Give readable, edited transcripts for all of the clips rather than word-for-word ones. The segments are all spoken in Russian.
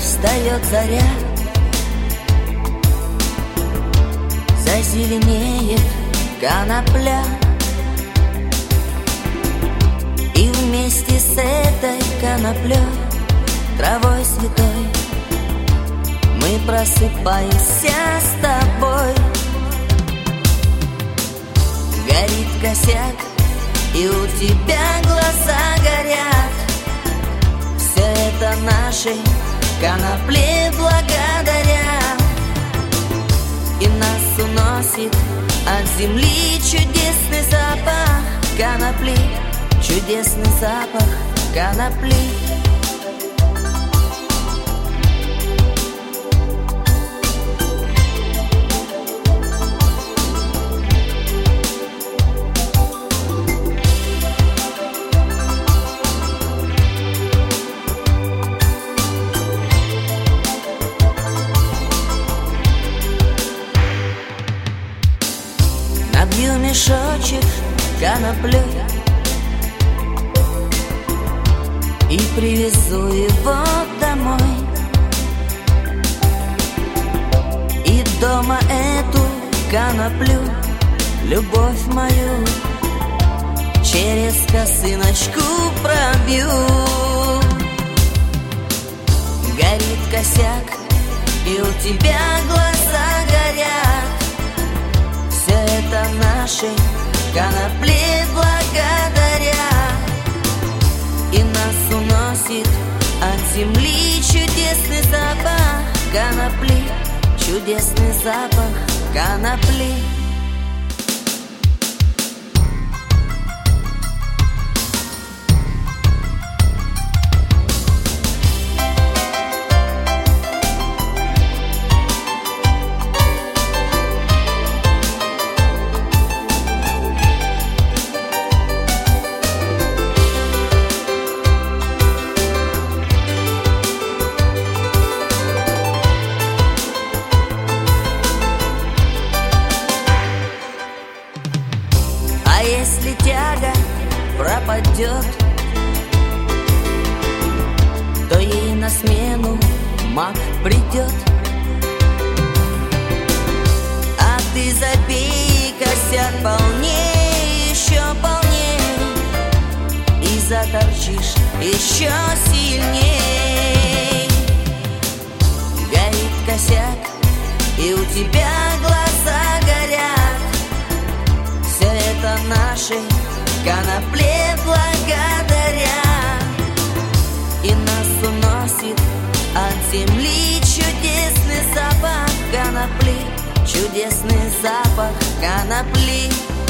встает заря, зазеленеет конопля, и вместе с этой коноплей, травой святой, мы просыпаемся с тобой. Горит косяк, и у тебя глаза горят. Все это нашей конопле благодаря. И нас уносит от земли чудесный запах конопли, чудесный запах конопли. Набью мешочек коноплей и привезу его домой. И дома эту коноплю, любовь мою, через косыночку пробью. Горит косяк, и у тебя глаза горят. Все это нашей конопле благодаря. И нас уносит от земли чудесный запах конопли, чудесный запах конопли. А если тяга пропадет, то ей на смену маг придет. А ты забей косяк полней, еще полней, и заторчишь еще сильней. Горит косяк, и у тебя глаза горят. Все это нашей конопле благодаря. И нас уносит от земли чудесный запах конопли, чудесный запах конопли.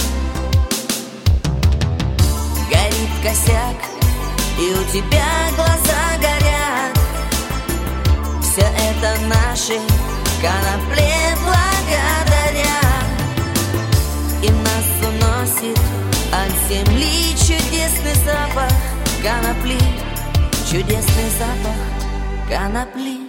Горит косяк, и у тебя глаза горят. Все это нашей конопле благодаря. И нас уносит от земли чудесный запах конопли, чудесный запах конопли.